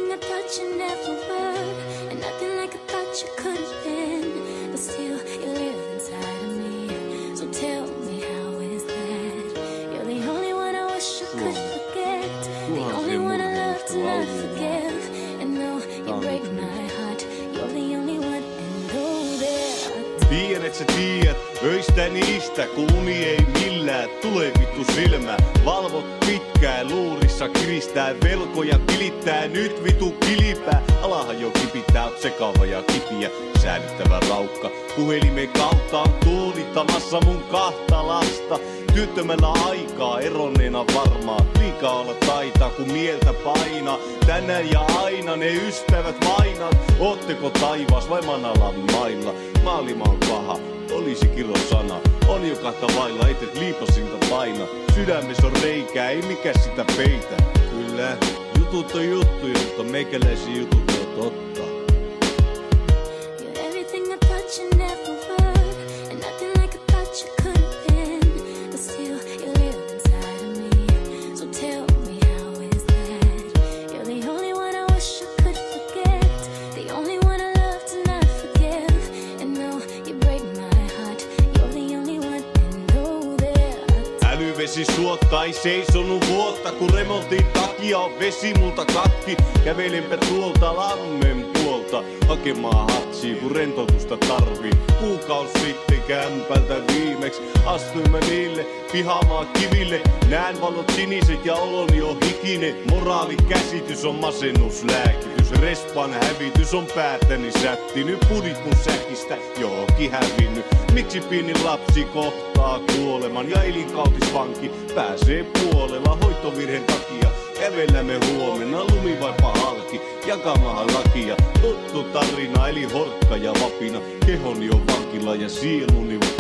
everything I thought you never were, and nothing like I thought you could have been. But still, you live inside of me. So tell me, how is that? You're the only one I wish I could forget. The only one I love to not forgive. And though you break my heart, you're the only one, and oh there. Tiedän, et sä tiedät, öistä niistä, kun uni ei millään tule vittu silmään. Valvot pitkään, luurissa kiristää, velkoja tilittää, nyt vitu kilipää. Alahan jo kipittää, oot sekava ja kipiä, säädyttävä raukka. Puhelimen kautta on tuudittamassa mun kahta lasta. Työttömällä aikaa, eronneena varmaa. Liikaa olla taitaa, kun mieltä painaa. Tänään ja aina ne ystävät vainat. Ootteko taivas vai manalan mailla? Maailma on paha, olisi kirosana. On jo kahta vailla, et liipasinta paina. Sydämessä on reikää, ei mikä sitä peitä. Kyllä, jutut on juttuja, mutta meikäläisiä jutut on totta. You're everything I thought you never were, and nothing like I thought you could have been. But still, you live inside of me. So tell me, how is that? You're the only one I wish I could forget. The only one I love to not forgive. And though you break my heart, you're the only one, and oh there. Älyvesi suotta ei seisonut vuotta, kun remontin takia on vesi multa katki. Kävelenpä tuolta lammen puolta, hakemaan hatsia kun rentoutusta tarvii. Kuukaus sitten kämpältä viimeksi astuin mä niille pihamaan kiville. Näen valot siniset ja oloni on hikinen. Moraalikäsitys on masennuslääkitys. Respan hävitys on päätäni sätti. Nyt pudit mun säkistä johonkin hävinnyt. Miksi pieni lapsi kohtaa kuoleman ja elinkautisvanki pääsee puolella hoitovirheen takia? Kävellämme huomenna lumivaipa halki, jakamahan lakia. Tuttu tarina eli horkka ja vapina. Kehoni on vankila ja sieluni